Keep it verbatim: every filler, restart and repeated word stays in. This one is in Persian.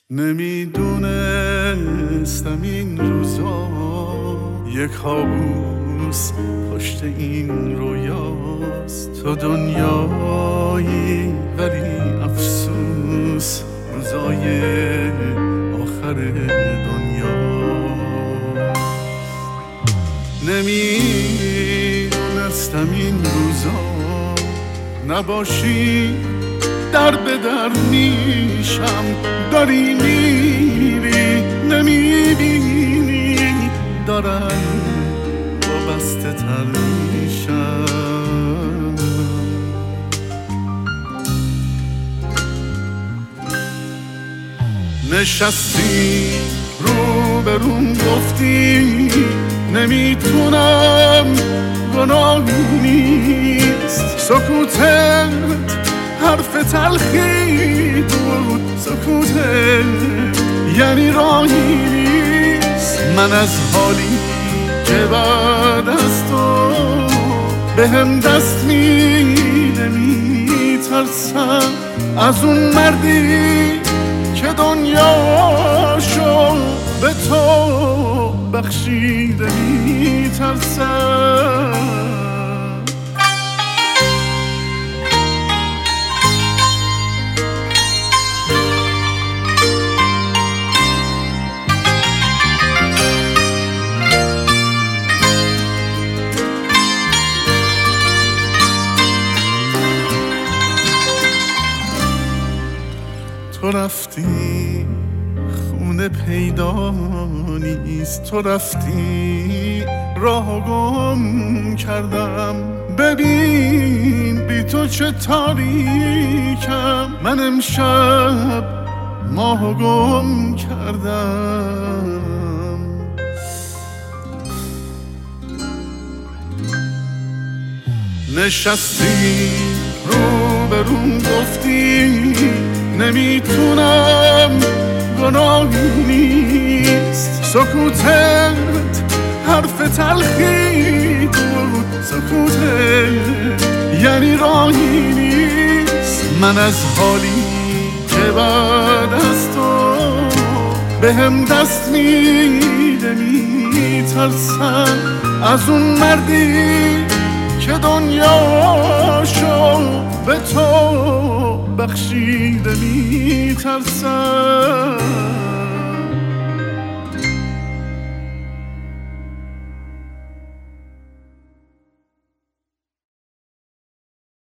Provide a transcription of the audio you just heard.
نمیدونستم این روزا یک کابوس پشت این رویاست. تو دنیایی ولی افسوس روزای آخر دنیا. نمیدونستم این روزا نباشی در به در میشم. داری میری نمیبینی دارم وابسته تر میشم. نشستی رو به روم گفتی نمیتونم گناهی نیست. سکوتت حرف تلخی بود، سکوتت یعنی راهی نیست. من از حالی که بعد از تو به هم دست میده میترسم. از اون مردی که دنیاشو به تو بخشیده میترسم. تو رفتی خونه پیدا نیست. تو رفتی راه گم کردم. ببین بی تو چه تاریکم. من امشب ماه گم کردم. نشستی رو به روم گفتی نمیتونم گناهی نیست. سکوتت حرف تلخی بود، سکوتت یعنی راهی نیست. من از حالی که بعد از تو به هم دست میده میترسم. از اون مردی که دنیاشو به تو بخشیده میترسم.